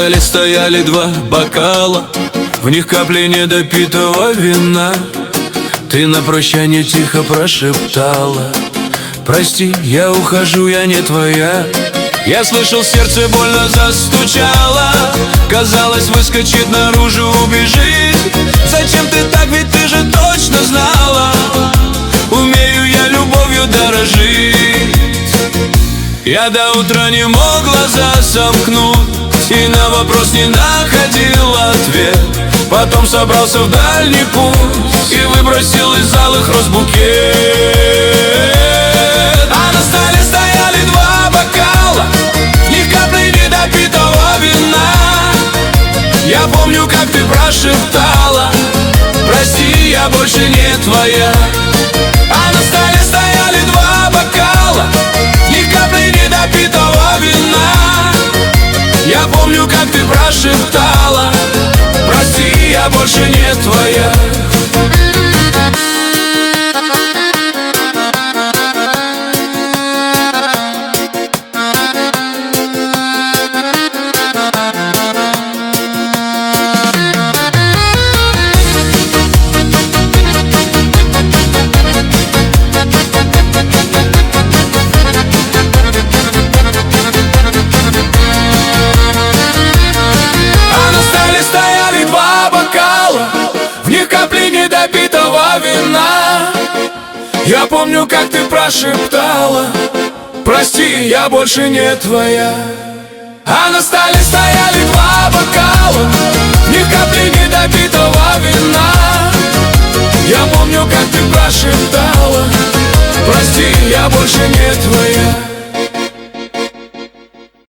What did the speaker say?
столе стояли два бокала, в них капли недопитого вина. Ты на прощание тихо прошептала: прости, я ухожу, я не твоя. Я слышал, сердце больно застучало, казалось, выскочит наружу, убежит. Зачем ты так, ведь ты же точно знала, умею я любовью дорожить. Я до утра не мог глаза сомкнуть и на вопрос не находил ответ. Потом собрался в дальний путь и выбросил из алых роз букет. А на столе стояли два бокала, в них капли недопитого вина. Я помню, как ты прошептала: прости, я больше не твоя. А на столе стояли два бокала, в них капли недопитого вина. Я помню, как ты прошептала: прости, я больше не твоя. Недопитого вина. Я помню, как ты прошептала: прости, я больше не твоя. А на столе стояли два бокала, в них капли недопитого вина. Я помню, как ты прошептала: прости, я больше не твоя.